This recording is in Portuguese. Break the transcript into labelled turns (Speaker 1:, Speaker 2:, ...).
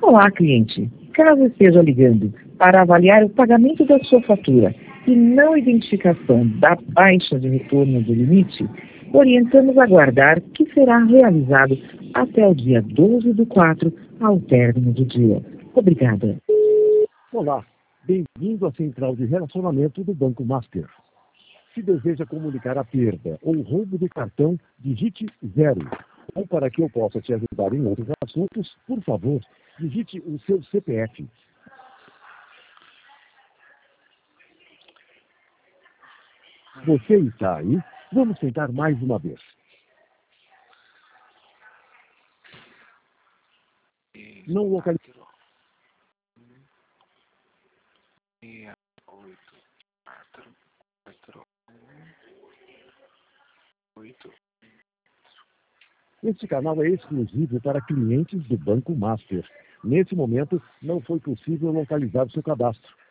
Speaker 1: Olá, cliente. Caso esteja ligando para avaliar o pagamento da sua fatura e não identificação da baixa de retorno do limite, orientamos a aguardar que será realizado até o dia 12/4, ao término do dia. Obrigada.
Speaker 2: Olá, bem-vindo à Central de Relacionamento do Banco Master. Se deseja comunicar a perda ou roubo de cartão, digite 0. Ou para que eu possa te ajudar em outros assuntos, por favor, digite o seu CPF. Você está aí? Vamos tentar mais uma vez. Não localizei.
Speaker 3: 8.
Speaker 2: Este canal é exclusivo para clientes do Banco Master. Nesse momento, não foi possível localizar seu cadastro.